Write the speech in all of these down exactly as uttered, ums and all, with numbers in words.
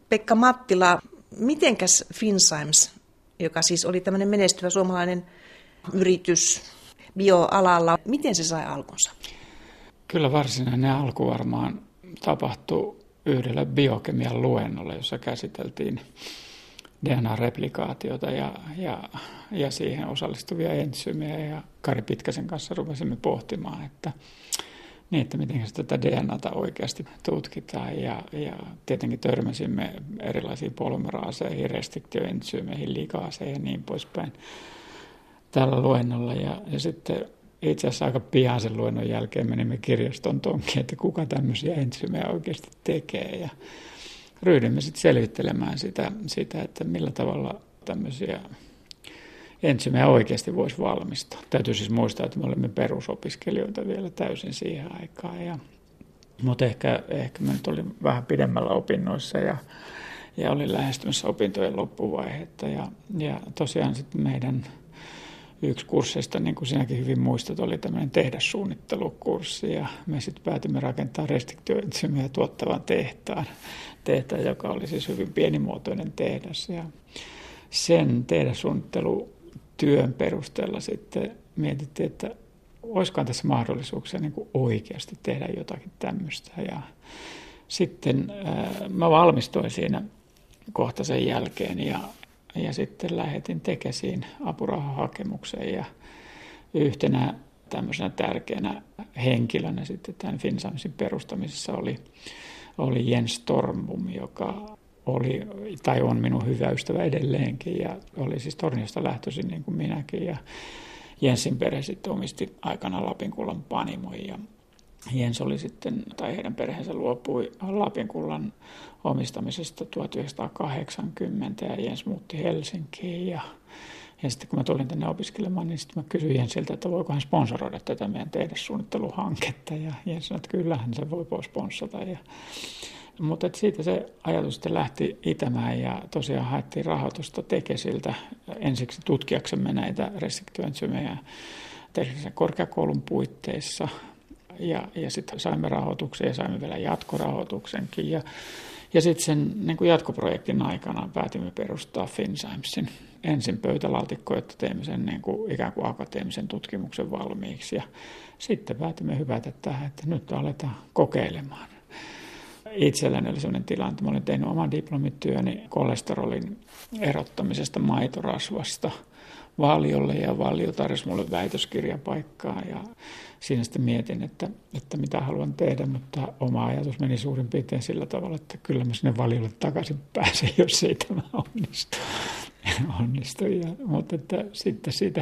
Pekka Mattila, mitenkäs Finnzymes, joka siis oli tämmöinen menestyvä suomalainen yritys bioalalla, miten se sai alkunsa? Kyllä varsinainen alku varmaan tapahtui yhdellä biokemian luennolla, jossa käsiteltiin D N A-replikaatiota ja, ja, ja siihen osallistuvia entsyymejä. Ja Kari Pitkäsen kanssa rupesimme pohtimaan, että, niin, että miten tätä D N A:ta oikeasti tutkitaan. Ja, ja tietenkin törmäsimme erilaisiin polymeraaseihin, restriktioentsyymeihin, ligaaseihin ja niin poispäin tällä luennolla. Ja, ja sitten itse asiassa aika pian sen luennon jälkeen menimme kirjaston tonkiin, että kuka tämmöisiä entsyymejä oikeasti tekee. Ja ryhdyimme sitten selvittelemään sitä, sitä, että millä tavalla tämmöisiä entsyymejä oikeasti voisi valmistaa. Täytyy siis muistaa, että me olimme perusopiskelijoita vielä täysin siihen aikaan. Ja, mutta ehkä, ehkä mä nyt olin vähän pidemmällä opinnoissa ja, ja olin lähestymässä opintojen loppuvaihetta. Ja, ja tosiaan sitten meidän yksi kursseista, niin kuin sinäkin hyvin muistat, oli tämmöinen tehdassuunnittelukurssi. Ja me sitten päätimme rakentaa restriktioentsyymejä tuottavan tehtaan, tehtaan, joka oli siis hyvin pienimuotoinen tehdas. Ja sen tehdassuunnittelutyön perusteella sitten mietittiin, että olisikohan tässä mahdollisuuksia niin kuin oikeasti tehdä jotakin tämmöistä. Ja sitten ää, mä valmistuin siinä kohta sen jälkeen ja, ja sitten lähetin Tekesiin apurahahakemukseen ja yhtenä tämmöisenä tärkeänä henkilönä sitten tämän Finnzymesin perustamisessa oli, oli Jens Tornbom, joka oli tai on minun hyvä ystävä edelleenkin ja oli siis Torniosta lähtöisin niin kuin minäkin ja Jensin perhe sitten omisti aikana Lapinkullan panimon ja Jens oli sitten, tai heidän perheensä luopui Lapinkullan omistamisesta tuhatyhdeksänsataakahdeksankymmentä ja Jens muutti Helsinkiin ja, ja sitten kun mä tulin tänne opiskelemaan, niin sitten mä kysyin Jensiltä, että voiko hän sponsoroida tätä meidän tehdassuunnitteluhanketta ja Jens sanoi, että kyllähän se voi sponsata ja mutta siitä se ajatus sitten lähti itämään ja tosiaan haettiin rahoitusta Tekesiltä ensiksi tutkijaksemme näitä restriktioentsyymejä teknisen korkeakoulun puitteissa. Ja, ja sitten saimme rahoituksen ja saimme vielä jatkorahoituksenkin. Ja, ja sitten sen niin kuin jatkoprojektin aikana päätimme perustaa Finnzymesin ensin pöytälaatikko, jotta teimme sen niin kuin ikään kuin akateemisen tutkimuksen valmiiksi. Ja sitten päätimme hypätä tähän, että nyt aletaan kokeilemaan. Itselläni oli sellainen tilanne, että mä olin tehnyt oman diplomityöni kolesterolin erottamisesta maitorasvasta Valiolle ja Valio tarjosi mulle väitöskirjapaikkaa ja siinä sitten mietin, että, että mitä haluan tehdä, mutta oma ajatus meni suurin piirtein sillä tavalla, että kyllä mä sinne Valiolle takaisin pääsen, jos ei tämä onnistu. onnistu. Ja, mutta että sitten siitä,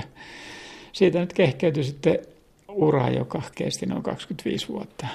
siitä nyt kehkeytyi sitten ura, joka kesti noin kaksikymmentäviisi vuotta.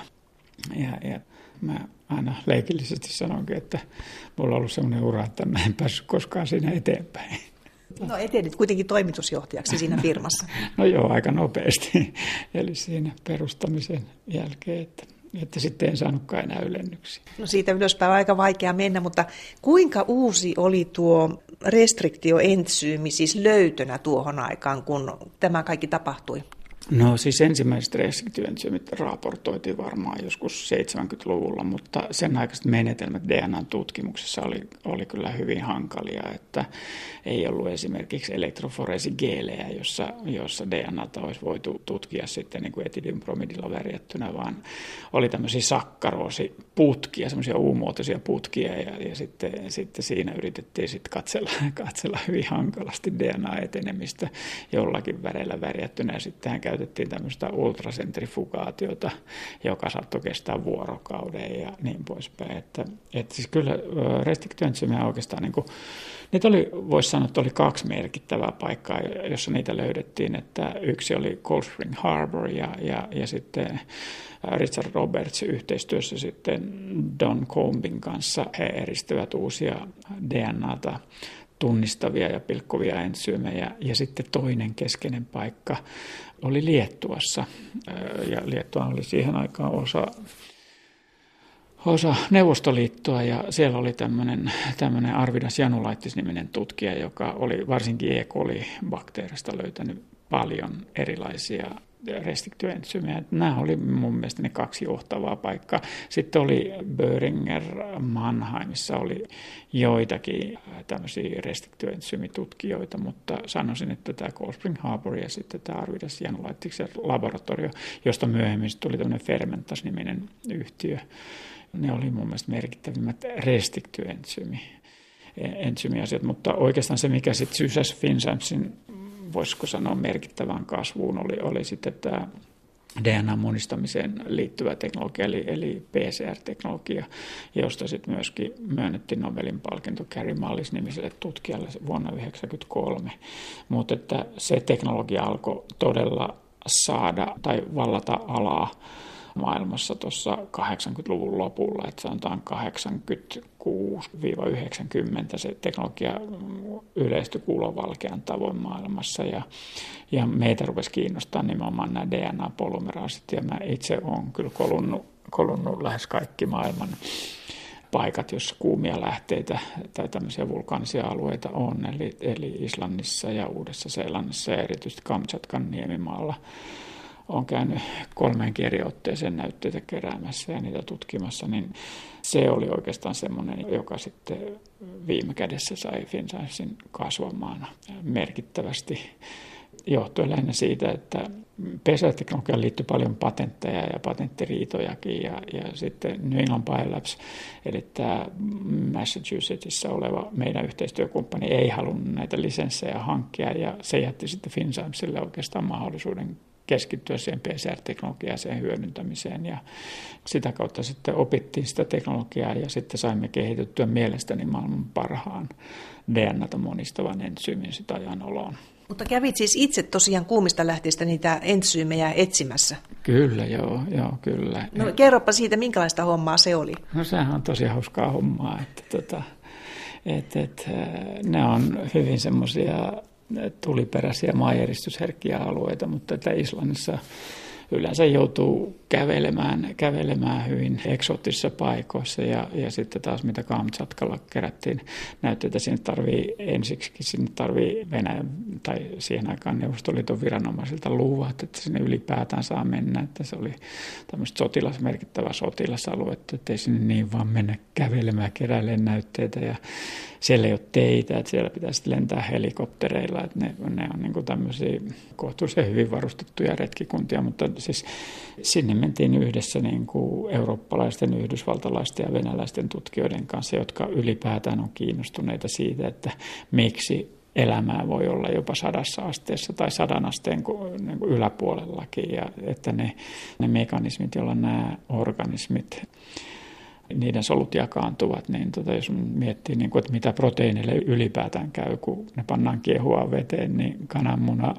Ja, ja mä aina leikillisesti sanonkin, että mulla on ollut sellainen ura, että mä en päässyt koskaan siinä eteenpäin. No etenit kuitenkin toimitusjohtajaksi siinä firmassa. No joo, aika nopeasti. Eli siinä perustamisen jälkeen, että, että sitten en saanutkaan enää ylennyksiä. No siitä ylöspäin on aika vaikea mennä, mutta kuinka uusi oli tuo restriktioentsyymi siis löytönä tuohon aikaan, kun tämä kaikki tapahtui? No siis ensimmäiset restriktioentsyymit raportoitiin varmaan joskus seitsemänkymmentäluvulla, mutta sen aikaiset menetelmät D N A-tutkimuksessa oli, oli kyllä hyvin hankalia, että ei ollut esimerkiksi elektroforeesigeelejä, jossa, jossa D N A:ta olisi voitu tutkia sitten niin kuin etidynbromidilla värjättynä, vaan oli tämmöisiä sakkaroosiputkia, semmoisia U-muotoisia putkia ja, ja sitten, sitten siinä yritettiin sitten katsella, katsella hyvin hankalasti D N A-etenemistä jollakin väreillä värjättynä ja sitten käytettiin tämmöistä ultrasentrifugaatiota, joka saattoi kestää vuorokauden ja niin poispäin. Että, että siis kyllä restriktioentsyymejä oikeastaan, niin kuin, niitä oli, voisi sanoa, että oli kaksi merkittävää paikkaa, jossa niitä löydettiin. Että yksi oli Cold Spring Harbor ja, ja, ja sitten Richard Roberts yhteistyössä sitten Don Combin kanssa. He eristivät uusia D N A:ta tunnistavia ja pilkkuvia entsyymejä. Ja sitten toinen keskeinen paikka oli Liettuassa. Ja Liettua oli siihen aikaan osa, osa Neuvostoliittoa ja siellä oli tämmöinen, tämmöinen Arvidas Janulaitis-niminen tutkija, joka oli varsinkin E. coli-bakteerista löytänyt paljon erilaisia restriktioentsyymiä. Nämä oli mun mielestä ne kaksi johtavaa paikkaa. Sitten oli Boehringer Mannheimissa oli joitakin tämmöisiä restriktioentsyymitutkijoita, mutta sanoisin, että tämä Cold Spring Harbor ja sitten tämä Arvidas Janulaitiksen laboratorio, josta myöhemmin tuli tämmöinen Fermentas-niminen yhtiö, ne oli mun mielestä merkittävimmät restriktioentsyymi. entsyymiasiat, mutta oikeastaan se, mikä sitten sysäsi Finzymesin, voisiko sanoa merkittävään kasvuun, oli, oli sitten tämä D N A-monistamiseen liittyvä teknologia, eli, eli P C R-teknologia, josta sitten myöskin myönnettiin Nobelin palkinto Kary Mullis-nimiselle tutkijalle vuonna yhdeksänkymmentäkolme. Mutta että se teknologia alkoi todella saada tai vallata alaa maailmassa tuossa kahdeksankymmentäluvun lopulla, että sanotaan kahdeksankymmentäkuusi yhdeksänkymmentä se teknologia yleistyi kuulovalkean tavoin maailmassa ja, ja meitä rupesi kiinnostaa nimenomaan nämä D N A-polymeraasit ja mä itse olen kyllä kolunnut, kolunnut lähes kaikki maailman paikat, joissa kuumia lähteitä tai tämmöisiä vulkaanisia alueita on, eli, eli Islannissa ja Uudessa-Seelannissa ja erityisesti Kamtsatkan niemimaalla. Olen käynyt kolmeenkin eri otteeseen näytteitä keräämässä ja niitä tutkimassa, niin se oli oikeastaan semmoinen, joka sitten viime kädessä sai Finzymesin kasvamaan merkittävästi. Johtuen lähinnä siitä, että P C R-teknologiaan liittyy paljon patentteja ja patenttiriitojakin ja, ja sitten New England Biolabs, eli tämä Massachusettsissa oleva meidän yhteistyökumppani ei halunnut näitä lisenssejä hankkia ja se jätti sitten Finzymesille oikeastaan mahdollisuuden keskittyä siihen P C R-teknologiaan, sen hyödyntämiseen ja sitä kautta sitten opittiin sitä teknologiaa ja sitten saimme kehitettyä mielestäni maailman parhaan D N A:ta monistavan entsyymin sitä ajan oloon. Mutta kävit siis itse tosiaan kuumista lähteistä niitä entsyymejä etsimässä? Kyllä, joo, joo kyllä. No kerropa siitä, minkälaista hommaa se oli? No sehän on tosi hauskaa hommaa, että tota, et, et, ne on hyvin semmoisia tuliperäisiä maanjäristysherkkiä alueita, mutta että Islannissa yleensä joutuu kävelemään, kävelemään hyvin eksoottisissa paikoissa ja, ja sitten taas mitä Kamtsatkalla kerättiin näytteitä, sinne tarvii ensiksikin, sinne tarvii Venäjän tai siihen aikaan Neuvostoliiton viranomaisilta luvat, että sinne ylipäätään saa mennä, että se oli tämmöistä sotilas, merkittävä sotilasalue, että ei sinne niin vaan mennä kävelemään, keräilemään näytteitä ja siellä ei ole teitä, että siellä pitää sitten lentää helikoptereilla, että ne, ne on niin kuin tämmöisiä kohtuullisen hyvin varustettuja retkikuntia, mutta siis sinne mentiin yhdessä niin kuin eurooppalaisten, yhdysvaltalaisten ja venäläisten tutkijoiden kanssa, jotka ylipäätään on kiinnostuneita siitä, että miksi elämää voi olla jopa sadassa asteessa tai sadan asteen niin kuin yläpuolellakin, ja että ne, ne mekanismit, joilla nämä organismit niiden solut jakaantuvat, niin tota, jos miettii, niin kuin, että mitä proteiineille ylipäätään käy, kun ne pannaan kiehuvaan veteen, niin kananmuna,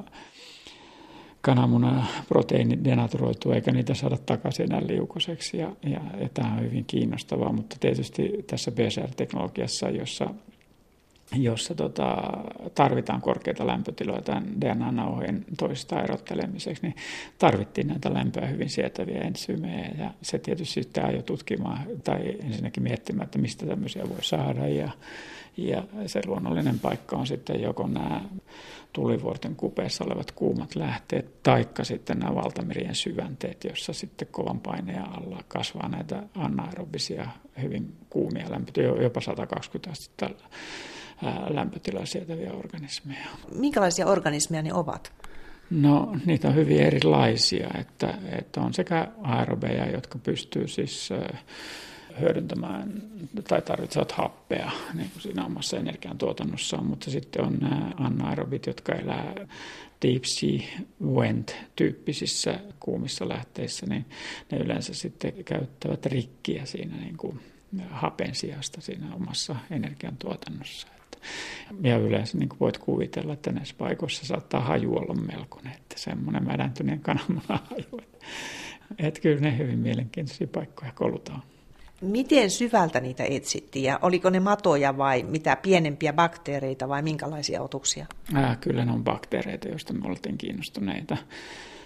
kananmuna proteiinit denaturoituu, eikä niitä saada takaisin enää liukoseksi. Ja, ja, ja tämä on hyvin kiinnostavaa, mutta tietysti tässä P C R-teknologiassa, jossa jossa tota, tarvitaan korkeita lämpötiloja tämän D N A-nauhojen toisistaan erottelemiseksi, niin tarvittiin näitä lämpöä hyvin sietäviä entsyymejä. Ja se tietysti sitten ajoi tutkimaan tai ensinnäkin miettimään, että mistä tämmöisiä voi saada. Ja, ja se luonnollinen paikka on sitten joko nämä tulivuorten kupeessa olevat kuumat lähteet, taikka sitten nämä valtamerien syvänteet, jossa sitten kovan paineen alla kasvaa näitä anaerobisia, hyvin kuumia lämpötiloja, jopa sata kaksikymmentä astetta lämpötilaa sietäviä organismeja. Minkälaisia organismeja ne ovat? No niitä on hyvin erilaisia, että, että on sekä aerobeja, jotka pystyy siis hyödyntämään tai tarvitsevat happea niin kuin siinä omassa energiantuotannossaan, mutta sitten on nämä anaerobit, jotka elää deep sea vent-tyyppisissä kuumissa lähteissä, niin ne yleensä sitten käyttävät rikkiä siinä niin kuin hapen sijasta siinä omassa energiantuotannossa. Ja yleensä niin kuin voit kuvitella, että näissä paikoissa saattaa haju olla melkoinen, että semmoinen mädäntyneen kananmunan haju. Että kyllä ne hyvin mielenkiintoisia paikkoja kolutaan. Miten syvältä niitä etsittiin ja oliko ne matoja vai mitä pienempiä bakteereita vai minkälaisia otuksia? Ää, kyllä ne on bakteereita, joista me oltiin kiinnostuneita.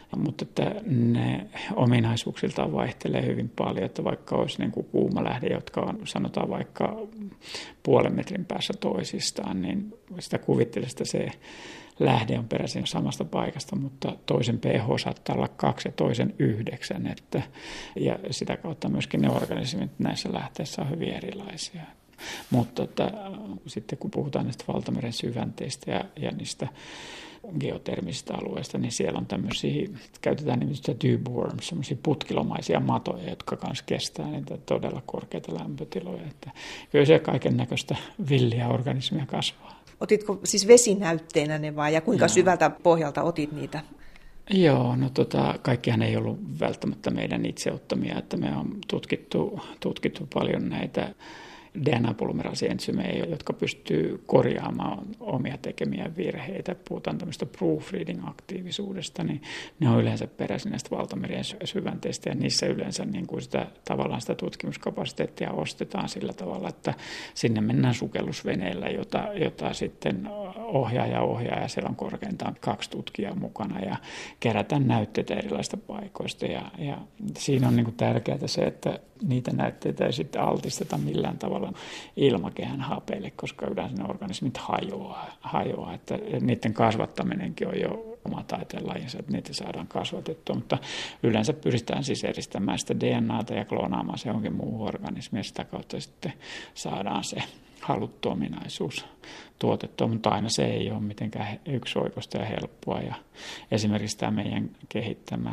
Mutta että ne ominaisuuksiltaan vaihtelee hyvin paljon, että vaikka olisi niin kuin kuuma lähde, jotka on sanotaan vaikka puolen metrin päässä toisistaan, niin sitä kuvittelee, se lähde on peräisin samasta paikasta, mutta toisen pH saattaa olla kaksi ja toisen yhdeksän. Että, ja sitä kautta myöskin ne organismit näissä lähteissä on hyvin erilaisia. Mutta että, sitten kun puhutaan näistä valtameren syvänteistä ja, ja niistä geotermisistä alueista, niin siellä on tämmöisiä, käytetään nimitystä tube worms, semmoisia putkilomaisia matoja, jotka kanssa kestää niitä todella korkeita lämpötiloja. Että kyllä siellä kaiken näköistä villiä organismia kasvaa. Otitko siis vesinäytteenä ne vai ja kuinka Joo. syvältä pohjalta otit niitä? Joo, no tota, kaikkihan ei ollut välttämättä meidän itse ottamia, että me on tutkittu, tutkittu paljon näitä D N A-polymerasientsymejä, jotka pystyy korjaamaan omia tekemiä virheitä. Puhutaan tämmöistä proofreading-aktiivisuudesta, niin ne on yleensä peräisin näistä valtamerien syvänteistä, ja niissä yleensä niin kuin sitä, tavallaan sitä tutkimuskapasiteettia ostetaan sillä tavalla, että sinne mennään sukellusveneellä, jota, jota sitten ohjaa ja ohjaa, ja siellä on korkeintaan kaksi tutkijaa mukana, ja kerätään näytteitä erilaisista paikoista, ja, ja siinä on niin kuin tärkeää se, että niitä näytteitä ei sitten altisteta millään tavalla ilmakehän hapeille, koska yleensä ne organismit hajoaa, hajoaa, että niiden kasvattaminenkin on jo oma taiteenlajinsa, että niitä saadaan kasvatettua, mutta yleensä pyritään siis eristämään sitä D N A:ta ja kloonaamaan se jonkin muuhun organismiin, ja sitä kautta sitten saadaan se haluttu ominaisuus tuotettua, mutta aina se ei ole mitenkään yksioikoista ja helppoa, ja esimerkiksi tämä meidän kehittämä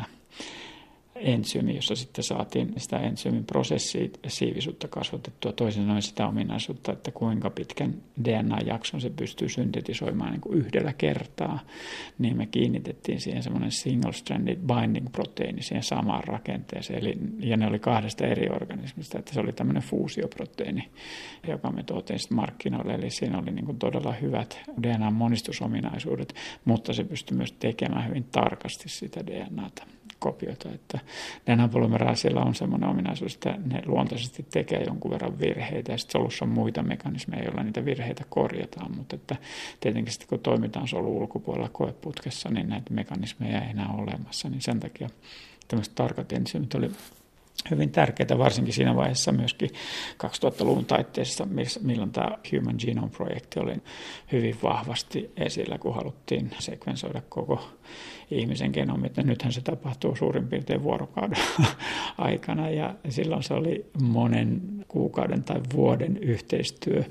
entsyymi, jossa sitten saatiin sitä entsyymin prosessiivisuutta kasvatettua, toisin sanoen sitä ominaisuutta, että kuinka pitkän D N A-jakson se pystyy syntetisoimaan niin kuin yhdellä kertaa, niin me kiinnitettiin siihen semmoinen single-stranded binding proteiini siihen samaan rakenteeseen, eli, ja ne oli kahdesta eri organismista, että se oli tämmöinen fuusioproteiini, joka me tuotiin sitten markkinoille, eli siinä oli niin kuin todella hyvät D N A-monistusominaisuudet, mutta se pystyi myös tekemään hyvin tarkasti sitä D N A:ta. Kopiota, että D N A-polymeraasilla on semmoinen ominaisuus, että ne luontaisesti tekee jonkun verran virheitä, ja sitten solussa on muita mekanismeja, joilla niitä virheitä korjataan, mutta että tietenkin sitten kun toimitaan solun ulkopuolella koeputkessa, niin näitä mekanismeja ei enää ole olemassa, niin sen takia tämmöiset tarkat ensyymit oli hyvin tärkeää, varsinkin siinä vaiheessa myöskin kaksituhattaluvun taitteessa, milloin tämä Human Genome-projekti oli hyvin vahvasti esillä, kun haluttiin sekvensoida koko ihmisen genomi. Nythän se tapahtuu suurin piirtein vuorokauden aikana, ja silloin se oli monen kuukauden tai vuoden yhteistyö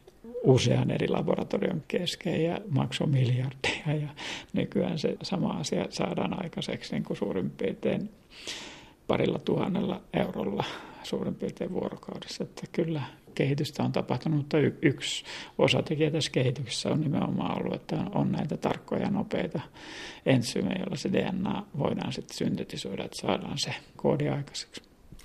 usean eri laboratorion kesken ja maksoi miljardeja, ja nykyään se sama asia saadaan aikaiseksi niin kuin suurin piirtein parilla tuhannella eurolla suurin piirtein vuorokaudessa, että kyllä kehitystä on tapahtunut, mutta y- yksi osatekijä tässä kehityksessä on nimenomaan ollut, että on näitä tarkkoja ja nopeita entsyymejä, joilla se D N A voidaan sitten syntetisoida, että saadaan se koodi aikaiseksi.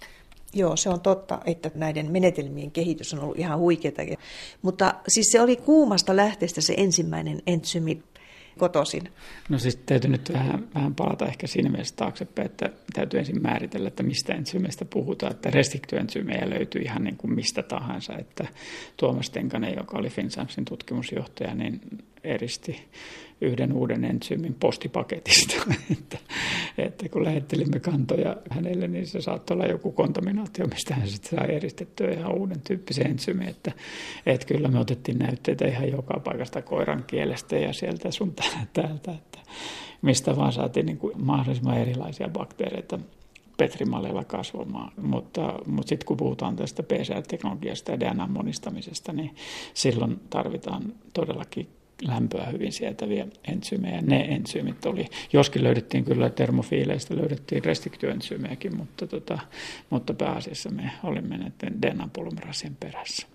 Joo, se on totta, että näiden menetelmien kehitys on ollut ihan huikeata, mutta siis se oli kuumasta lähteestä se ensimmäinen entsyymi kotoisin. No siis täytyy nyt vähän, vähän palata ehkä siinä mielessä taaksepäin, että täytyy ensin määritellä, että mistä entsyymeistä puhutaan, että restriktioensyymejä löytyy ihan niin kuin mistä tahansa, että Tuomas Tenkanen, joka oli Finsciencein tutkimusjohtaja, niin eristi yhden uuden entsyymin postipaketista, että, että kun lähettelimme kantoja hänelle, niin se saattoi olla joku kontaminaatio, mistä hän sitten sai eristettyä ihan uuden tyyppisen entsyymin, että, että kyllä me otettiin näytteitä ihan joka paikasta koiran kielestä ja sieltä sun täältä, että mistä vaan saatiin niin kuin mahdollisimman erilaisia bakteereita petrimalleilla kasvamaan, mutta, mutta sitten kun puhutaan tästä P C R-teknologiasta ja D N A-monistamisesta, niin silloin tarvitaan todellakin lämpöä hyvin sietäviä entsyymejä. Ne entsyymit oli, joskin löydettiin kyllä termofiileistä, löydettiin restriktioentsyymejäkin, mutta, tota, mutta pääasiassa me olimme näiden D N A-polymerasien perässä.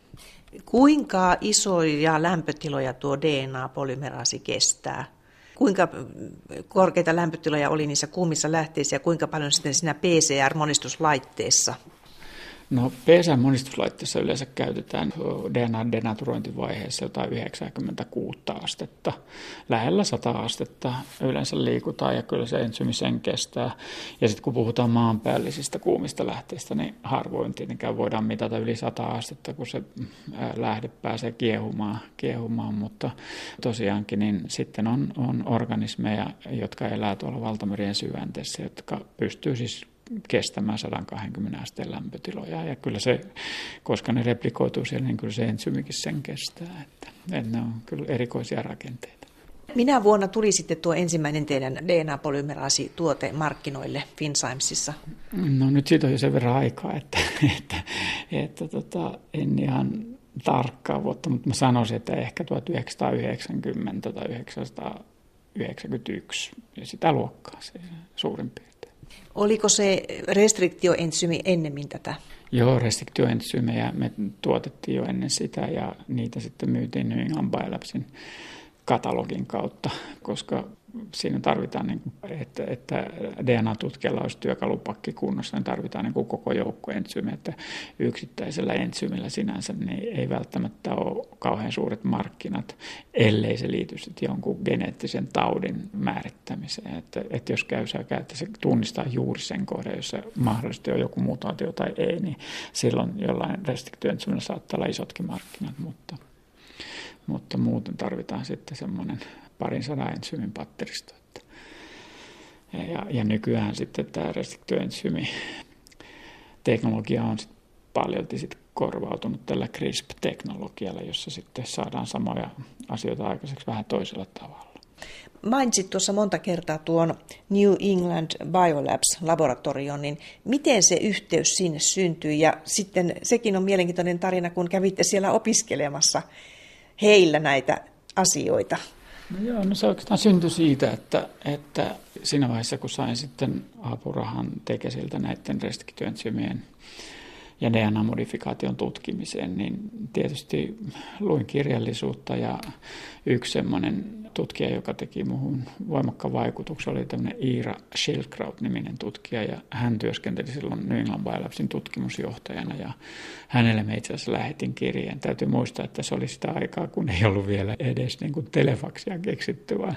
Kuinka isoja lämpötiloja tuo D N A-polymeraasi kestää? Kuinka korkeita lämpötiloja oli niissä kuumissa lähteissä ja kuinka paljon sitten siinä P C R-monistuslaitteessa? No P S M-monistuslaitteessa yleensä käytetään D N A-denaturointivaiheessa jotain yhdeksänkymmentäkuusi astetta. Lähellä sata astetta yleensä liikutaan ja kyllä se entsyymi sen kestää. Ja sitten kun puhutaan maanpäällisistä kuumista lähteistä, niin harvoin tietenkään voidaan mitata yli sata astetta, kun se lähde pääsee kiehumaan, kiehumaan. Mutta tosiaankin niin sitten on, on organismeja, jotka elää tuolla valtamerien syvänteessä, jotka pystyy siis kestämään sata kaksikymmentä asteen lämpötiloja. Ja kyllä se, koska ne replikoituu siellä, niin kyllä se entsyymikin sen kestää. Että, että ne on kyllä erikoisia rakenteita. Minä vuonna tuli sitten tuo ensimmäinen teidän D N A-polymeraasituote markkinoille Finscimesissa? No nyt siitä on jo sen verran aikaa, että, että, että tota, en ihan tarkkaa vuotta, mutta mä sanoisin, että ehkä tuhatyhdeksänsataayhdeksänkymmentä tai yhdeksänsataayhdeksänkymmentäyksi ja sitä luokkaa se suurin piirtein. Oliko se restriktioentsyymi ennemmin tätä? Joo, restriktioentsyymejä me tuotettiin jo ennen sitä ja niitä sitten myytiin New England Biolabsin katalogin kautta, koska siinä tarvitaan, niin kuin, että, että D N A-tutkijalla olisi työkalupakki kunnossa, niin tarvitaan niin kuin koko joukko entsyymejä, että yksittäisellä entsyymillä sinänsä niin ei välttämättä ole kauhean suuret markkinat, ellei se liity sitten jonkun geneettisen taudin määrittämiseen. Että, että jos käy sekä, että se tunnistaa juuri sen kohdan, jossa mahdollisesti on joku mutaatio tai ei, niin silloin jollain restriktioentsyymillä saattaa olla isotkin markkinat, mutta, mutta muuten tarvitaan sitten semmoinen parin sadan entsyymin patteristo. Ja, ja nykyään sitten tämä restriktioentsyymi teknologia on sit paljolti sit korvautunut tällä CRISP-teknologialla, jossa sitten saadaan samoja asioita aikaiseksi vähän toisella tavalla. Mainitsit tuossa monta kertaa tuon New England Biolabs-laboratorion, niin miten se yhteys sinne syntyi? Ja sitten sekin on mielenkiintoinen tarina, kun kävitte siellä opiskelemassa heillä näitä asioita. No joo, no se oikeastaan syntyi siitä, että, että siinä vaiheessa, kun sain sitten apurahan Tekesiltä näiden restriktioentsyymien ja D N A-modifikaation tutkimiseen, niin tietysti luin kirjallisuutta ja yksi semmoinen tutkija, joka teki muuhun voimakkaan vaikutuksen, oli tämmöinen Ira Schildkraut-niminen tutkija, ja hän työskenteli silloin New England Biolabsin tutkimusjohtajana, ja hänelle me itse asiassa lähetin kirjeen. Täytyy muistaa, että se oli sitä aikaa, kun ei ollut vielä edes niin kuin telefaksia keksitty, vaan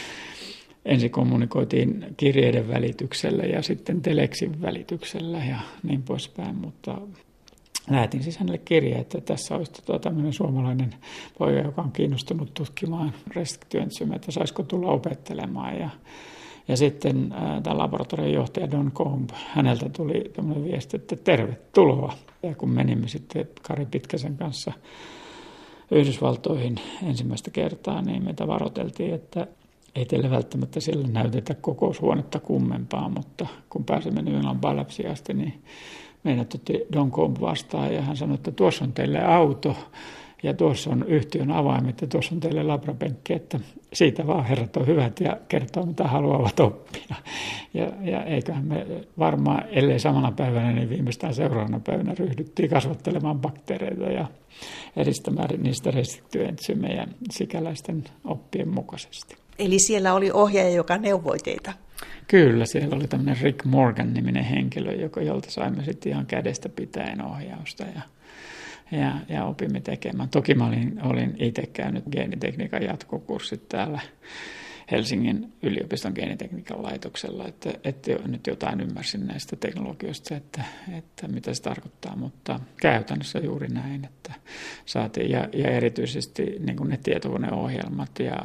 ensin kommunikoitiin kirjeiden välityksellä ja sitten teleksin välityksellä ja niin poispäin, mutta lähetin siis hänelle kirjeen, että tässä olisi tota tämmöinen suomalainen poika, joka on kiinnostunut tutkimaan restriktioentsyymejä, että saisiko tulla opettelemaan. Ja, ja sitten ää, tämä laboratorion johtaja Don Comb, häneltä tuli tämmöinen viesti, että tervetuloa. Ja kun menimme sitten Kari Pitkäsen kanssa Yhdysvaltoihin ensimmäistä kertaa, niin meitä varoiteltiin, että ei teille välttämättä siellä näytetä kokoushuonetta kummempaa, mutta kun pääsemme New England Biolabsiin asti, niin meidät otti Don Comb vastaan ja hän sanoi, että tuossa on teille auto ja tuossa on yhtiön avaimet ja tuossa on teille labrapenkki, että siitä vaan herrat on hyvät ja kertoo mitä haluavat oppia. Ja, ja eiköhän me varmaan, ellei samana päivänä, niin viimeistään seuraavana päivänä ryhdyttiin kasvattelemaan bakteereita ja edistämään niistä restriktioentsyymejä sikäläisten oppien mukaisesti. Eli siellä oli ohjaaja, joka neuvoi teitä? Kyllä, siellä oli tämmöinen Rick Morgan-niminen henkilö, joka, jolta saimme sitten ihan kädestä pitäen ohjausta ja, ja, ja opimme tekemään. Toki mä olin, olin itse käynyt geenitekniikan jatkokurssit täällä Helsingin yliopiston geenitekniikan laitoksella, että, että nyt jotain ymmärsin näistä teknologioista, että, että mitä se tarkoittaa, mutta käytännössä juuri näin, että saatiin, ja, ja erityisesti niin kuin ne tietokoneohjelmat ja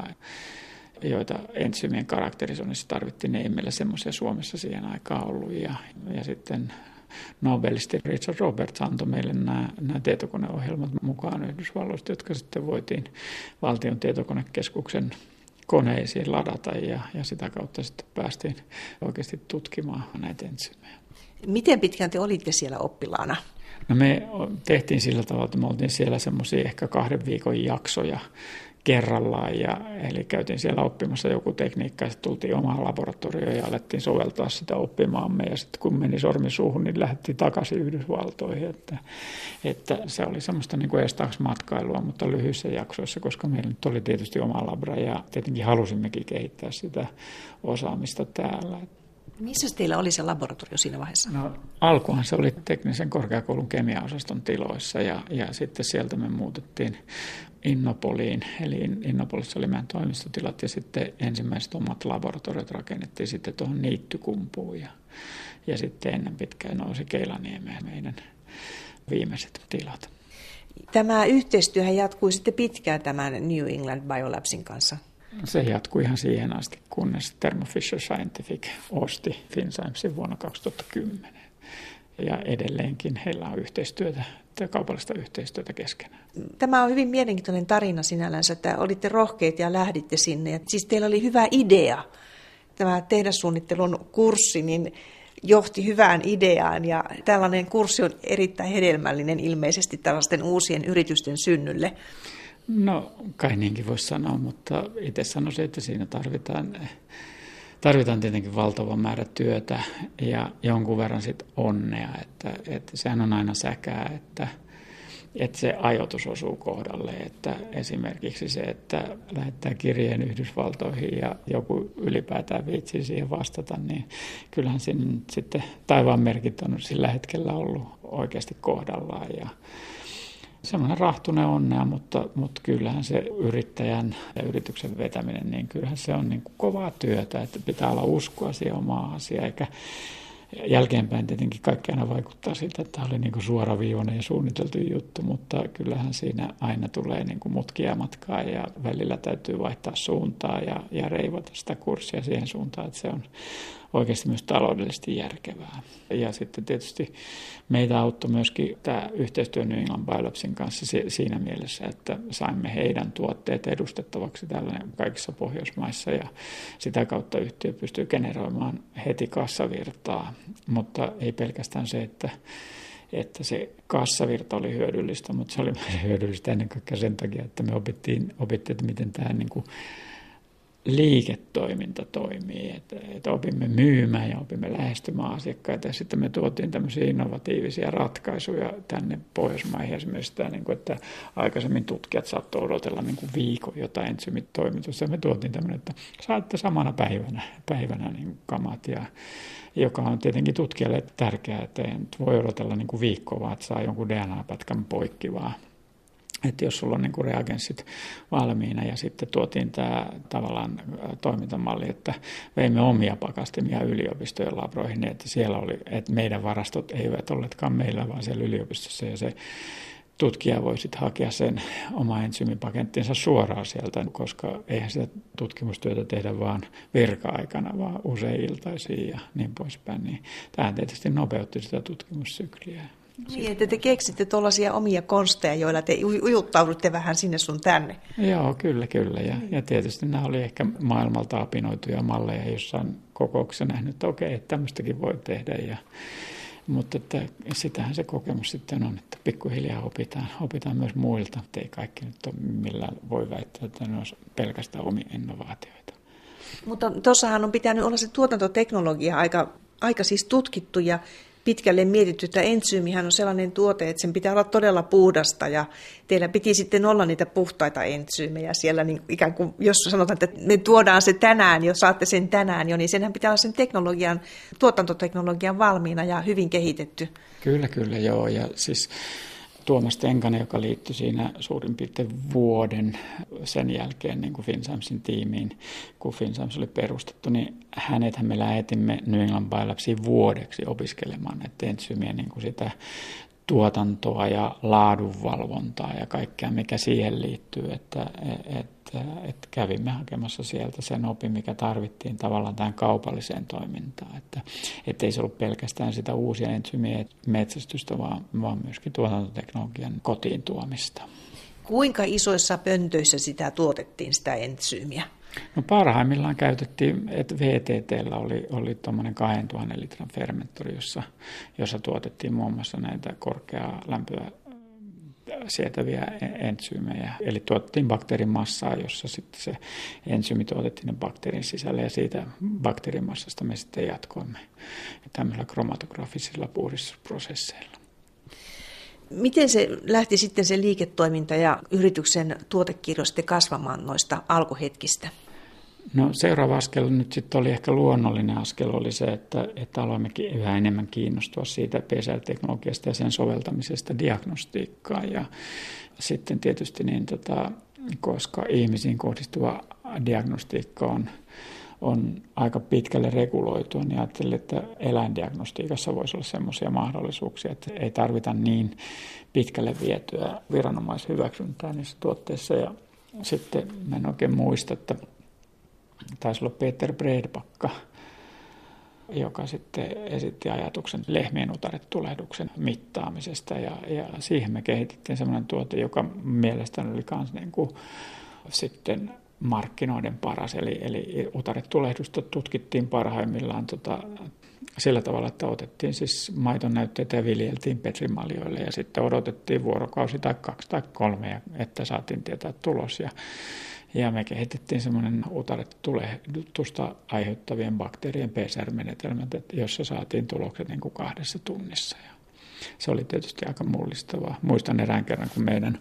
joita entsyymien karakterisoinnissa tarvittiin, niin ei meillä semmoisia Suomessa siihen aikaan ollut. Ja, ja sitten nobelisti Richard Roberts antoi meille nämä, nämä tietokoneohjelmat mukaan Yhdysvalloista, jotka sitten voitiin valtion tietokonekeskuksen koneisiin ladata ja, ja sitä kautta sitten päästiin oikeasti tutkimaan näitä entsyymejä. Miten pitkään te olitte siellä oppilaana? No me tehtiin sillä tavalla, että me oltiin siellä semmoisia ehkä kahden viikon jaksoja kerrallaan, ja, eli käytiin siellä oppimassa joku tekniikka, ja sitten tultiin omaan laboratorioon ja alettiin soveltaa sitä oppimaamme, ja sitten kun meni sormi suuhun, niin lähdettiin takaisin Yhdysvaltoihin, että, että se oli semmoista niin kuin eestaaks matkailua, mutta lyhyissä jaksoissa, koska meillä nyt oli tietysti oma labra, ja tietenkin halusimmekin kehittää sitä osaamista täällä. Missä teillä oli se laboratorio siinä vaiheessa? No, alkuhan se oli teknisen korkeakoulun kemiaosaston tiloissa ja, ja sitten sieltä me muutettiin Innopoliin, eli Innopolissa oli meidän toimistotilat ja sitten ensimmäiset omat laboratoriot rakennettiin sitten tuohon Niittykumpuun ja, ja sitten ennen pitkään nousi Keilaniemeen meidän viimeiset tilat. Tämä yhteistyöhän jatkui sitten pitkään tämän New England Biolabsin kanssa. Se jatkui ihan siihen asti, kunnes Thermo Fisher Scientific osti Finsciencein vuonna kaksituhattakymmenen. Ja edelleenkin heillä on yhteistyötä, kaupallista yhteistyötä keskenään. Tämä on hyvin mielenkiintoinen tarina sinällänsä, että olitte rohkeita ja lähditte sinne. Ja siis teillä oli hyvä idea. Tämä tehdassuunnittelun kurssi niin johti hyvään ideaan ja tällainen kurssi on erittäin hedelmällinen ilmeisesti tällaisten uusien yritysten synnylle. No kai niinkin voisi sanoa, mutta itse sanoisin, että siinä tarvitaan, tarvitaan tietenkin valtava määrä työtä ja jonkun verran sit onnea, että, että sehän on aina säkää, että, että se ajoitus osuu kohdalle, että esimerkiksi se, että lähettää kirjeen Yhdysvaltoihin ja joku ylipäätään viitsii siihen vastata, niin kyllähän siinä sitten taivaan merkit on sillä hetkellä ollut oikeasti kohdallaan ja semmoinen rahtunen onnea, mutta, mutta kyllähän se yrittäjän ja yrityksen vetäminen, niin kyllähän se on niin kuin kovaa työtä, että pitää olla uskoa siihen omaan asiaan, eikä jälkeenpäin tietenkin kaikki aina vaikuttaa siltä, että tämä oli niin kuin suoraviivainen ja suunniteltu juttu, mutta kyllähän siinä aina tulee niin kuin mutkia matkaa ja välillä täytyy vaihtaa suuntaa ja, ja reivata sitä kurssia siihen suuntaan, että se on oikeasti myös taloudellisesti järkevää. Ja sitten tietysti meitä auttoi myöskin tämä yhteistyö New England Biolabsin kanssa siinä mielessä, että saimme heidän tuotteet edustettavaksi täällä kaikissa Pohjoismaissa ja sitä kautta yhtiö pystyy generoimaan heti kassavirtaa, mutta ei pelkästään se, että että se kassavirta oli hyödyllistä, mutta se oli myös hyödyllistä ennen kaikkea sen takia, että me opittiin, opittiin että miten tämä niin kuin liiketoiminta toimii, että, että opimme myymään ja opimme lähestymään asiakkaita ja sitten me tuotiin tämmöisiä innovatiivisia ratkaisuja tänne Pohjoismaihin esimerkiksi tämä, niin kuin, että aikaisemmin tutkijat saattoi odotella niin kuin viikon jotain ensyymitoimitusta ja me tuotiin tämmöinen, että saatte samana päivänä, päivänä niin kuin kamat ja joka on tietenkin tutkijalle tärkeää, että ei voi odotella niin kuin viikkoa, vaan että saa jonkun D N A-pätkän poikki vaan. Että jos sulla on niin kuin reagenssit valmiina ja sitten tuotiin tämä tavallaan toimintamalli, että veimme omia pakastimia yliopistojen labroihin, niin että siellä oli, että meidän varastot eivät olleetkaan meillä, vaan siellä yliopistossa ja se tutkija voi sitten hakea sen oma ensyymipakettinsa suoraan sieltä, koska eihän sitä tutkimustyötä tehdä vaan virka-aikana, vaan usein iltaisiin ja niin poispäin. Niin tämähän tietysti nopeutti sitä tutkimussykliä. Niin, että te keksitte tuollaisia omia konsteja, joilla te ujuttaudutte vähän sinne sun tänne. Joo, kyllä, kyllä. Ja, ja tietysti nämä oli ehkä maailmalta apinoituja malleja, jossain kokouksessa nähnyt, että okei, että tämmöistäkin voi tehdä. Ja, mutta että sitähän se kokemus sitten on, että pikkuhiljaa opitaan, opitaan myös muilta. Että ei kaikki nyt ole millään voi väittää, että ne olisi pelkästään omia innovaatioita. Mutta tuossahan on pitänyt olla se tuotantoteknologia aika, aika siis tutkittu ja pitkälle mietitty, että entsyymihän on sellainen tuote, että sen pitää olla todella puhdasta ja teillä piti sitten olla niitä puhtaita entsyymejä siellä niin ikään kuin, jos sanotaan, että me tuodaan se tänään, jos saatte sen tänään jo, niin senhän pitää olla sen teknologian, tuotantoteknologian valmiina ja hyvin kehitetty. Kyllä, kyllä, joo. Ja siis Tuomas Tenkanen, joka liittyi siinä suurin piirtein vuoden sen jälkeen niin kuin Finsciencein tiimiin, kun Finscience oli perustettu, niin hänethän me lähetimme New England Biolabsiin vuodeksi opiskelemaan näitä entsyymien niin kuin sitä tuotantoa ja laadunvalvontaa ja kaikkea, mikä siihen liittyy, että, että, että kävimme hakemassa sieltä sen opin, mikä tarvittiin tavallaan tähän kaupalliseen toimintaan, että ei se ollut pelkästään sitä uusia entsyymien metsästystä, vaan, vaan myöskin tuotantoteknologian kotiin tuomista. Kuinka isoissa pöntöissä sitä tuotettiin, sitä entsyymiä? No parhaimmillaan käytettiin, että V T T:llä oli, oli tuommoinen kaksituhatta litran fermentori, jossa, jossa tuotettiin muun muassa näitä korkeaa lämpöä sietäviä entsyymejä. Eli tuotettiin bakteerimassaa, jossa sitten se entsyymi tuotettiin ne bakteerin sisälle ja siitä bakteerimassasta me sitten jatkoimme tämmöisillä kromatografisilla puhdistusprosesseilla. Miten se lähti sitten se liiketoiminta ja yrityksen tuotekirjo sitten kasvamaan noista alkuhetkistä? No seuraava askel nyt sitten oli ehkä luonnollinen askel oli se, että, että aloimmekin yhä enemmän kiinnostua siitä P C R-teknologiasta ja sen soveltamisesta diagnostiikkaan. Ja sitten tietysti niin, tota, koska ihmisiin kohdistuva diagnostiikka on, on aika pitkälle reguloitua, niin ajattelin, että eläindiagnostiikassa voisi olla sellaisia mahdollisuuksia, että ei tarvita niin pitkälle vietyä viranomaishyväksyntää niissä tuotteissa. Ja sitten mä en oikein muista, että taisi olla Peter Bredbacka, joka sitten esitti ajatuksen lehmien utaretulehduksen mittaamisesta. Ja, ja siihen me kehitettiin sellainen tuote, joka mielestäni oli myös niin kuin sitten markkinoiden paras. Eli, eli utaretulehdusta tutkittiin parhaimmillaan tota, sillä tavalla, että otettiin siis maitonäytteitä ja viljeltiin petrimaljoille ja sitten odotettiin vuorokausi tai kaksi tai kolme, että saatiin tietää tulos. Ja, ja me kehitettiin semmoinen utaretulehdusta aiheuttavien bakteerien P C R-menetelmät, jossa saatiin tulokset niin kuin kahdessa tunnissa. Ja se oli tietysti aika mullistavaa. Muistan erään kerran, kun meidän,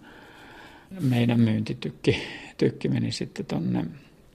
meidän myyntitykki tykki meni sitten tuonne,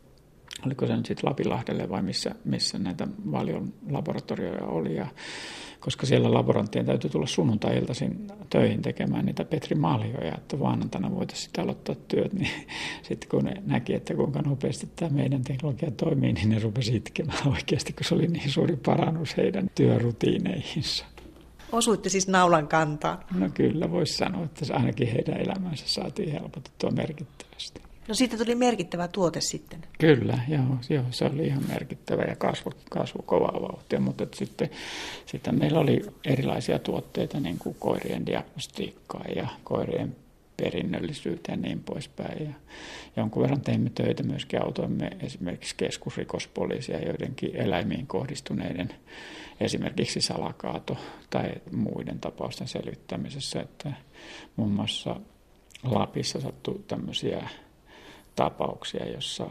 oliko se nyt sitten Lapilahdelle vai missä, missä näitä Valion laboratorioja oli. Ja koska siellä laboranttien täytyy tulla sunnuntai-iltaisin töihin tekemään niitä petrimaljoja, että maanantaina voitaisiin sitten aloittaa työt, niin sitten kun ne näki, että kuinka nopeasti tämä meidän teknologia toimii, niin ne rupesi itkemään oikeasti, kun se oli niin suuri parannus heidän työrutiineihinsa. Osuitte siis naulan kantaan? No kyllä, voisi sanoa, että ainakin heidän elämänsä saatiin helpotettua merkittävästi. No siitä tuli merkittävä tuote sitten. Kyllä, joo, joo se oli ihan merkittävä ja kasvu, kasvu kovaa vauhtia, mutta sitten, sitten meillä oli erilaisia tuotteita, niin kuin koirien diagnostiikkaa ja koirien perinnöllisyyteen ja niin poispäin. Ja jonkun verran teimme töitä myöskin, autoimme esimerkiksi keskusrikospoliisia joidenkin eläimiin kohdistuneiden esimerkiksi salakaato tai muiden tapausten selvittämisessä, että muun muassa Lapissa sattui tämmöisiä tapauksia, jossa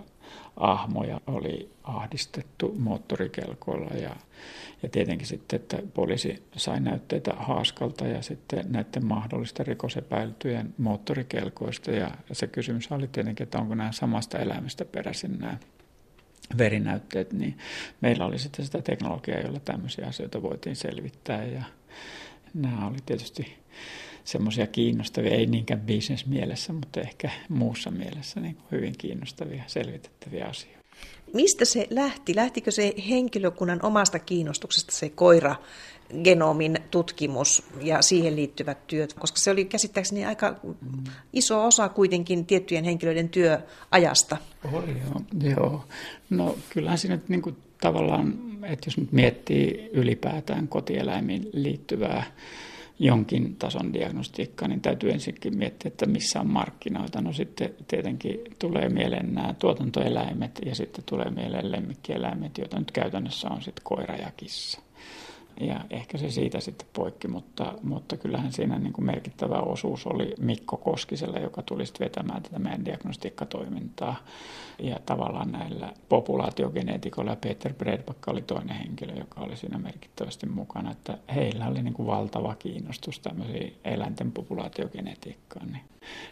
ahmoja oli ahdistettu moottorikelkoilla ja, ja tietenkin sitten, että poliisi sai näytteitä haaskalta ja sitten näiden mahdollisten rikosepäiltyjen moottorikelkoista ja se kysymys oli tietenkin, että onko nämä samasta eläimestä peräisin nämä verinäytteet, niin meillä oli sitten sitä teknologiaa, jolla tämmöisiä asioita voitiin selvittää ja nämä oli tietysti semmoisia kiinnostavia, ei niinkään business-mielessä, mutta ehkä muussa mielessä niin kuin hyvin kiinnostavia, selvitettäviä asioita. Mistä se lähti? Lähtikö se henkilökunnan omasta kiinnostuksesta se koiragenomin tutkimus ja siihen liittyvät työt? Koska se oli käsittääkseni aika iso osa kuitenkin tiettyjen henkilöiden työajasta. Oli joo, joo. No kyllähän siinä niin kuin tavallaan, että jos nyt miettii ylipäätään kotieläimiin liittyvää jonkin tason diagnostiikkaa, niin täytyy ensinkin miettiä, että missä on markkinoita. No sitten tietenkin tulee mieleen nämä tuotantoeläimet ja sitten tulee mieleen lemmikkieläimet, joita nyt käytännössä on sitten koira ja kissa. Ja ehkä se siitä sitten poikki, mutta, mutta kyllähän siinä niin kuin merkittävä osuus oli Mikko Koskisella, joka tuli sitten vetämään tätä meidän diagnostiikkatoimintaa. Ja tavallaan näillä populaatiogeneetikoilla ja Peter Bredbacka oli toinen henkilö, joka oli siinä merkittävästi mukana. Että heillä oli niin kuin valtava kiinnostus tämmöisiin eläinten populaatiogenetiikkaan. Niin,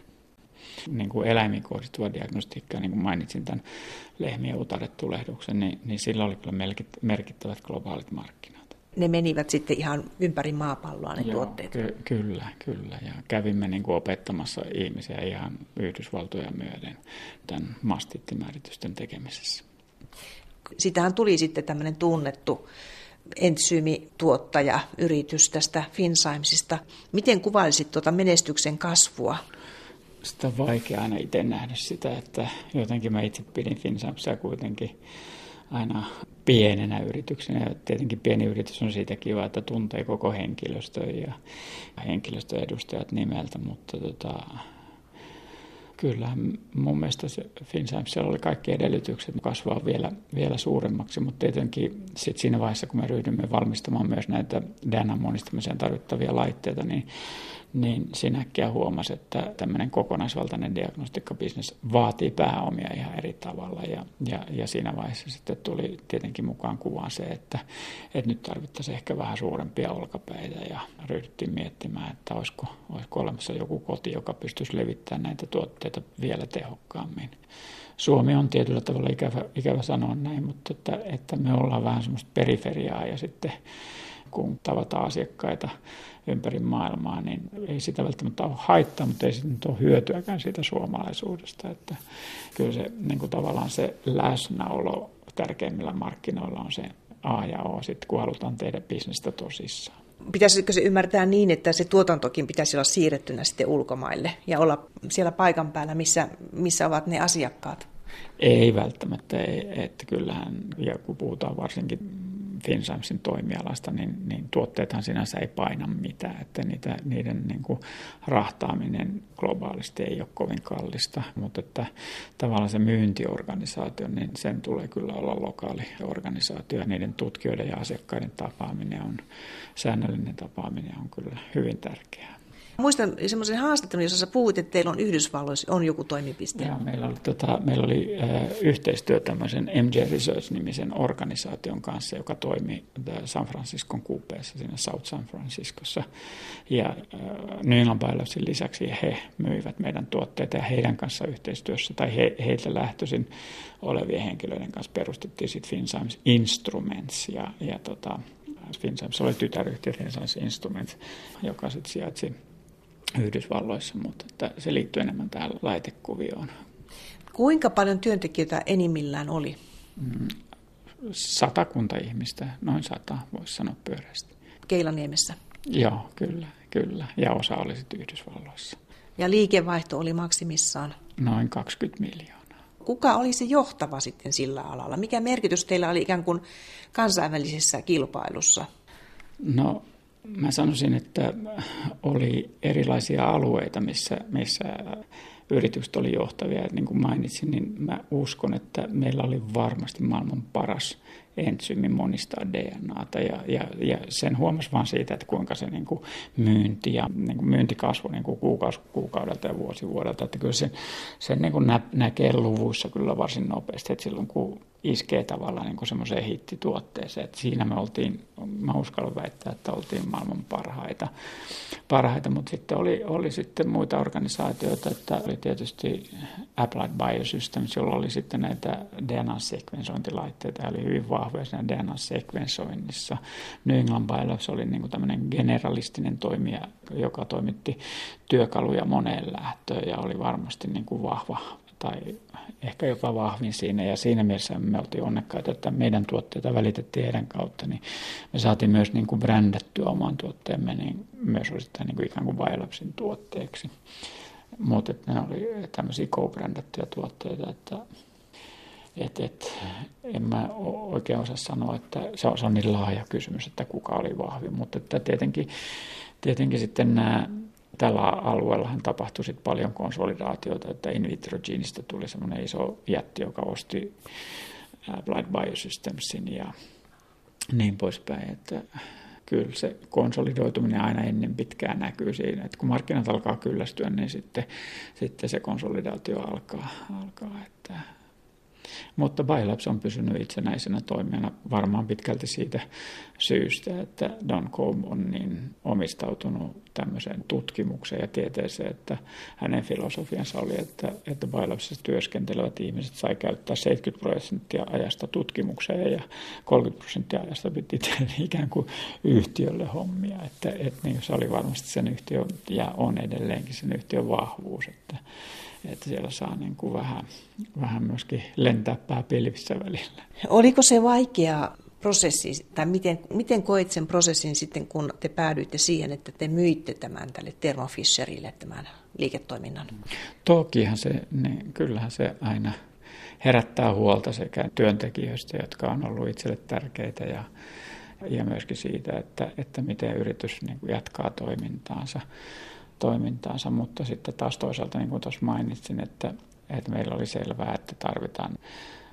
niin kuin eläimiin kohdistuva diagnostiikka, niin kuin mainitsin tämän lehmien utaretulehduksen, niin, niin sillä oli kyllä merkittävät globaalit markkinat. Ne menivät sitten ihan ympäri maapalloa ne Joo, tuotteet. Ky- kyllä, kyllä. Ja kävimme niin kuin opettamassa ihmisiä ihan Yhdysvaltoja myöden tämän mastittimääritysten tekemisessä. Sitähän tuli sitten tämmöinen tunnettu entsyymituottaja yritys tästä Finsymesista. Miten kuvailisit tuota menestyksen kasvua? Sitä on vaikea aina itse nähdä sitä, että jotenkin mä itse pidin Finsymesia kuitenkin aina pienenä yrityksenä. Ja tietenkin pieni yritys on siitä kiva, että tuntee koko henkilöstön ja henkilöstön edustajat nimeltä, mutta tota, kyllä mun mielestä se Finsymesilla oli kaikki edellytykset kasvaa vielä, vielä suuremmaksi, mutta tietenkin sit siinä vaiheessa, kun me ryhdymme valmistamaan myös näitä D N A-monistamiseen tarvittavia laitteita, niin niin siinä äkkiä huomasi, että tämmöinen kokonaisvaltainen diagnostiikkabisnes vaatii pääomia ihan eri tavalla. Ja, ja, ja siinä vaiheessa sitten tuli tietenkin mukaan kuvaan se, että, että nyt tarvittaisiin ehkä vähän suurempia olkapäitä ja ryhdyttiin miettimään, että olisiko, olisiko olemassa joku koti, joka pystyisi levittämään näitä tuotteita vielä tehokkaammin. Suomi on tietyllä tavalla ikävä, ikävä sanoa näin, mutta että, että me ollaan vähän semmoista periferiaa ja sitten kun tavataan asiakkaita ympäri maailmaa, niin ei sitä välttämättä ole haittaa, mutta ei sitten ole hyötyäkään siitä suomalaisuudesta. Että kyllä se niin kuin tavallaan se läsnäolo tärkeimmillä markkinoilla on se A ja O, sitten kun halutaan tehdä bisnestä tosissaan. Pitäisikö se ymmärtää niin, että se tuotantokin pitäisi olla siirrettynä sitten ulkomaille ja olla siellä paikan päällä, missä, missä ovat ne asiakkaat? Ei välttämättä, ei, että kyllähän, ja kun puhutaan varsinkin Finnsimesin toimialasta, niin, niin tuotteethan sinänsä ei paina mitään, että niitä, niiden niin kuin rahtaaminen globaalisti ei ole kovin kallista, mutta että tavallaan se myyntiorganisaatio, niin sen tulee kyllä olla lokaali organisaatio, ja niiden tutkijoiden ja asiakkaiden tapaaminen on, säännöllinen tapaaminen on kyllä hyvin tärkeää. Muistan semmoisen haastattelun, jossa sä puhuit, että teillä on Yhdysvalloissa on joku toimipiste. Ja meillä oli, tota, meillä oli äh, yhteistyö tämmöisen M J Research-nimisen organisaation kanssa, joka toimi San Franciscon kuupeessa siinä South San Franciscossa. Ja äh, New England Biolabsin lisäksi he myivät meidän tuotteita ja heidän kanssa yhteistyössä, tai he, heiltä lähtöisin olevien henkilöiden kanssa perustettiin sitten Finnsimes Instruments. Ja, ja tota, Finnsimes oli tytäryhtiö Finnsimes Instruments, joka sitten sijaitsi Yhdysvalloissa, mutta että se liittyy enemmän tähän laitekuvioon. Kuinka paljon työntekijöitä enimmillään oli? Mm, satakunta ihmistä, noin sata, voisi sanoa pyöreästi. Keilaniemessä? Joo, kyllä, kyllä. Ja osa oli sitten Yhdysvalloissa. Ja liikevaihto oli maksimissaan? Noin kaksikymmentä miljoonaa. Kuka oli se johtava sitten sillä alalla? Mikä merkitys teillä oli ikään kuin kansainvälisessä kilpailussa? No, mä sanoisin, että oli erilaisia alueita, missä, missä yritykset oli johtavia. Niin kuin mainitsin, niin mä uskon, että meillä oli varmasti maailman paras entsyymi monistaa D N A:ta. Ja, ja, ja sen huomasi vaan siitä, että kuinka se niin kuin myynti ja niin kuin myynti kasvoi niin kuin kuukausi kuukaudelta ja vuosi vuodelta. Että kyllä sen, sen niin kuin nä, näkee luvuissa kyllä varsin nopeasti, että silloin kun iskee tavallaan niin kuin semmoiseen hittituotteeseen. Että siinä me oltiin, mä uskallan väittää, että oltiin maailman parhaita, parhaita mutta sitten oli, oli sitten muita organisaatioita, että oli tietysti Applied Biosystems, jolla oli sitten näitä D N A-sekvensointilaitteita ja oli hyvin vahvoja siinä D N A-sekvensoinnissa. New England Biolabs oli niin kuin tämmöinen generalistinen toimija, joka toimitti työkaluja moneen lähtöön ja oli varmasti niin kuin vahva tai ehkä jopa vahvin siinä, ja siinä mielessä me oltiin onnekkaita, että meidän tuotteita välitettiin heidän kautta, niin me saatiin myös niin kuin brändättyä oman tuotteemme, niin myös osittain niin kuin ikään kuin Biolabsin tuotteeksi. Mutta ne oli tämmöisiä co-brändättyjä tuotteita, että et, et, en mä oikein osaa sanoa, että se on, se on niin laaja kysymys, että kuka oli vahvin, mutta että tietenkin, tietenkin sitten nämä tällä alueellahan tapahtui sitten paljon konsolidaatioita, että in vitro genistä tuli semmoinen iso jätti, joka osti Applied Biosystemsin ja niin poispäin. Että kyllä se konsolidoituminen aina ennen pitkään näkyy siinä, että kun markkinat alkaa kyllästyä, niin sitten, sitten se konsolidaatio alkaa. alkaa että Mutta Biolabs on pysynyt itsenäisenä toimijana varmaan pitkälti siitä syystä, että Don Combe on niin omistautunut tämmöiseen tutkimukseen ja tieteeseen, että hänen filosofiansa oli, että, että Biolabsissa työskentelevät ihmiset sai käyttää seitsemänkymmentä prosenttia ajasta tutkimukseen ja kolmekymmentä prosenttia ajasta piti tehdä ikään kuin yhtiölle hommia. Että, että niin se oli varmasti sen yhtiön ja on edelleenkin sen yhtiön vahvuus, että että siellä saa niin kuin vähän, vähän myöskin lentää pää pilvissä välillä. Oliko se vaikea prosessi, tai miten, miten koit sen prosessin sitten, kun te päädyitte siihen, että te myitte tämän tälle Thermo Fisherille tämän liiketoiminnan? Tokihan se, niin kyllähän se aina herättää huolta sekä työntekijöistä, jotka on ollut itselle tärkeitä, ja, ja myöskin siitä, että, että miten yritys niin kuin jatkaa toimintaansa. toimintaansa, mutta sitten taas toisaalta, niin kuin tuossa mainitsin, että, että meillä oli selvää, että tarvitaan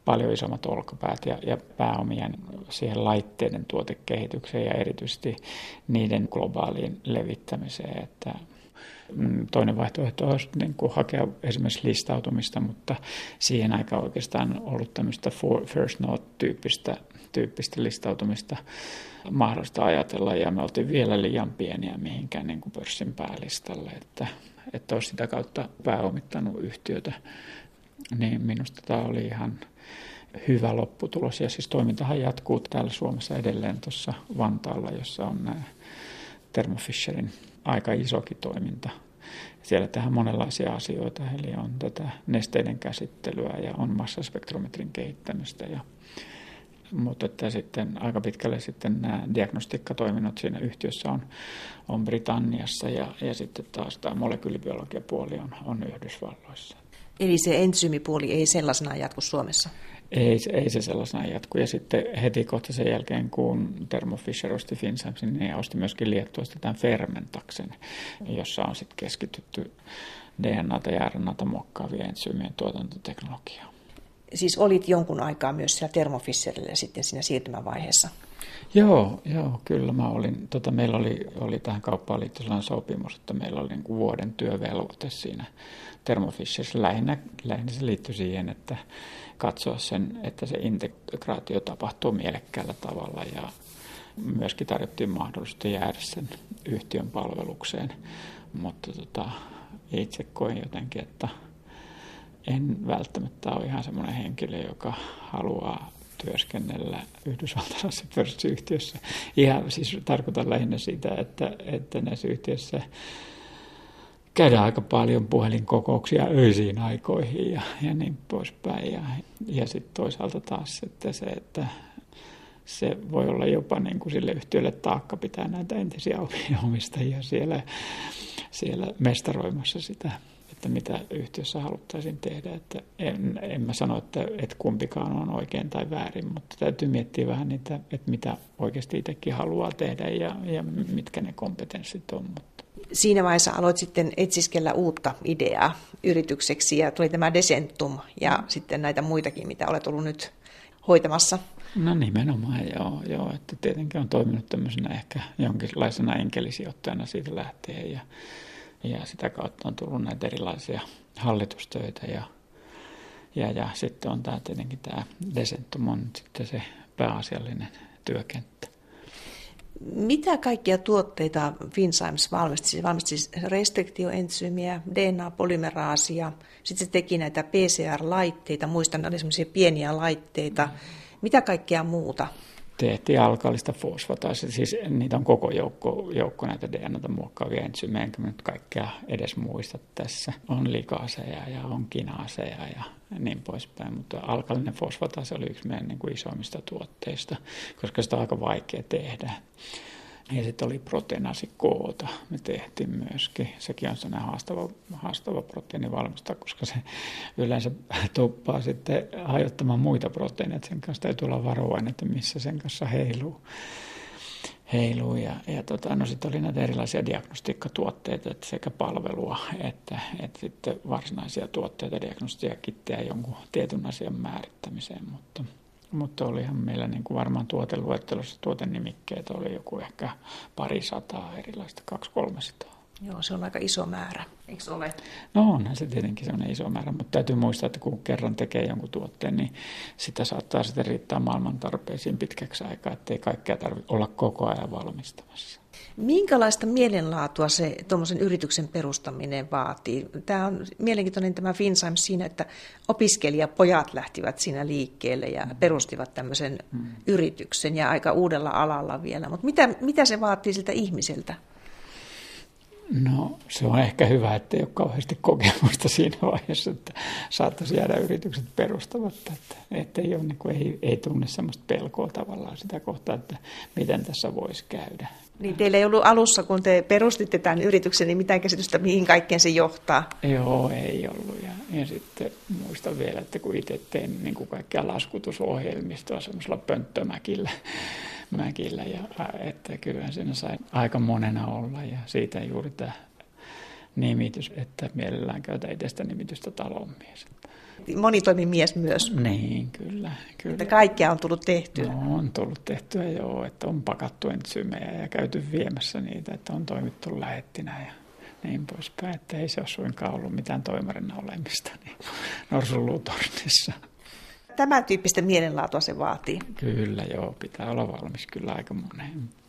paljon isommat olkapäät ja, ja pääomien siihen laitteiden tuotekehitykseen ja erityisesti niiden globaaliin levittämiseen, että toinen vaihtoehto olisi niin kuin hakea esimerkiksi listautumista, mutta siihen aikaan oikeastaan on ollut tämmöistä First Note-tyyppistä tyyppistä listautumista mahdollista ajatella, ja me oltiin vielä liian pieniä mihinkään niin kuin pörssin päälistalle, että, että olisi sitä kautta pääomittanut yhtiötä, niin minusta tämä oli ihan hyvä lopputulos. Ja siis toimintahan jatkuu täällä Suomessa edelleen tuossa Vantaalla, jossa on nämä Thermo Fisherin aika isokin toiminta. Siellä tehdään monenlaisia asioita, eli on tätä nesteiden käsittelyä ja on massaspektrometrin kehittämistä. Ja, mutta että sitten aika pitkälle sitten nämä diagnostiikkatoiminnot siinä yhtiössä on, on Britanniassa ja, ja sitten taas tämä molekyylibiologiapuoli on, on Yhdysvalloissa. Eli se entsyymipuoli ei sellaisenaan jatku Suomessa? Ei, ei se sellaisena jatku. Ja sitten heti kohta sen jälkeen, kun Thermo Fisher osti Finzymesin, niin osti myöskin Liettuasta tämän Fermentaksen, jossa on sitten keskitytty D N A:ta ja R N A:ta muokkaavien entsyymien tuotantoteknologiaan. Siis olit jonkun aikaa myös siellä Thermo Fisherillä sitten siinä siirtymävaiheessa? Joo, joo, kyllä mä olin. Tota, meillä oli, oli tähän kauppaan liittyen sellainen sopimus, että meillä oli niin kuin vuoden työvelvoite siinä Thermo Fisherissa. Lähinnä, lähinnä se liittyi siihen, että katsoa sen, että se integraatio tapahtuu mielekkäällä tavalla ja myöskin tarjottiin mahdollisuutta jäädä sen yhtiön palvelukseen. Mutta tota, itse koin jotenkin, että en välttämättä ole ihan semmoinen henkilö, joka haluaa työskennellä yhdysvaltalaisessa pörssiyhtiössä. Ihan siis tarkoitan lähinnä sitä, että, että näissä yhtiöissä käydään aika paljon puhelinkokouksia öisiin aikoihin ja, ja niin poispäin. Ja, ja sitten toisaalta taas että se, että se voi olla jopa niin kuin sille yhtiölle taakka pitää näitä entisiä omistajia siellä, siellä mestaroimassa sitä, että mitä yhtiössä haluttaisiin tehdä. Että en, en mä sano, että, että kumpikaan on oikein tai väärin, mutta täytyy miettiä vähän niitä, että mitä oikeasti itsekin haluaa tehdä ja, ja mitkä ne kompetenssit on. Mutta siinä vaiheessa aloit sitten etsiskellä uutta ideaa yritykseksi ja tuli tämä Decentum ja mm. sitten näitä muitakin, mitä olet ollut nyt hoitamassa. No nimenomaan joo, joo, että tietenkin on toiminut tämmöisenä ehkä jonkinlaisena enkelisijoittajana siitä lähtien ja, ja sitä kautta on tullut näitä erilaisia hallitustöitä ja, ja, ja sitten on tämä tietenkin tämä Decentum on sitten se pääasiallinen työkenttä. Mitä kaikkia tuotteita Finzymes valmisti? Se valmisti siis restriktioentsyymiä, D N A-polymeraasia, sitten se teki näitä P C R-laitteita, muistan, ne oli semmoisia pieniä laitteita. Mitä kaikkea muuta? Tehtiin alkaalista fosfataasia, siis niitä on koko joukko, joukko näitä D N A:ta muokkaavia entsyymejä, enkä nyt kaikkea edes muista tässä. On likaaseja ja on kinaaseja ja niin poispäin, mutta alkaalinen fosfataasi oli yksi meidän niin kuin isoimmista tuotteista, koska sitä on aika vaikea tehdä. Ja sitten oli proteenaasikoota, me tehtiin myöskin. Sekin on sellainen haastava, haastava proteiini valmistaa, koska se yleensä tuppaa sitten hajottamaan muita proteiineja. Sen kanssa täytyy olla varovainen, että missä sen kanssa heiluu. heiluu. Ja, ja tota, no sitten oli näitä erilaisia diagnostiikkatuotteita, että sekä palvelua että, että sitten varsinaisia tuotteita, diagnostiikkakitteja jonkun tietyn asian määrittämiseen, mutta Mutta olihan meillä niin kuin varmaan tuoteluettelossa tuotenimikkeet oli joku ehkä pari sataa erilaista, kaksi kolmesataa. Joo, se on aika iso määrä, eikö ole? No onhan se tietenkin sellainen iso määrä, mutta täytyy muistaa, että kun kerran tekee jonkun tuotteen, niin sitä saattaa sitten riittää maailman tarpeisiin pitkäksi aikaa, ettei kaikkea tarvitse olla koko ajan valmistamassa. Minkälaista mielenlaatua se tuommoisen yrityksen perustaminen vaatii? Tämä on mielenkiintoinen tämä Finzymes siinä, että opiskelijapojat lähtivät siinä liikkeelle ja perustivat tämmöisen hmm. yrityksen ja aika uudella alalla vielä. Mutta mitä, mitä se vaatii siltä ihmiseltä? No se on ehkä hyvä, että ei ole kauheasti kokemusta siinä vaiheessa, että saattaisi jäädä yritykset perustamatta, että, että ei, ole, niin kuin, ei, ei tunne sellaista pelkoa tavallaan sitä kohtaa, että miten tässä voisi käydä. Niin teillä ei ollut alussa, kun te perustitte tämän yrityksen, niin mitään käsitystä, mihin kaikkeen se johtaa? Joo, ei ollut. Ja, ja sitten muistan vielä, että kun itse tein niin kuin kaikkia laskutusohjelmistoa semmoisella pönttömäkillä, mäkillä, ja että kyllä siinä sai aika monena olla ja siitä juuri tämä nimitys, että mielellään käytä itsestä nimitystä talonmies. Monitoimimies myös. Niin, kyllä. kyllä. Että kaikkea on tullut tehtyä. No, on tullut tehtyä joo, että on pakattu entsymejä ja käyty viemässä niitä, että on toimittu lähettinä ja niin poispäin. Että ei se ole suinkaan ollut mitään toimarina olemista niin norsunluutornissa. Tämän tyyppistä mielenlaatua se vaatii. Kyllä joo, pitää olla valmis kyllä aika moneen.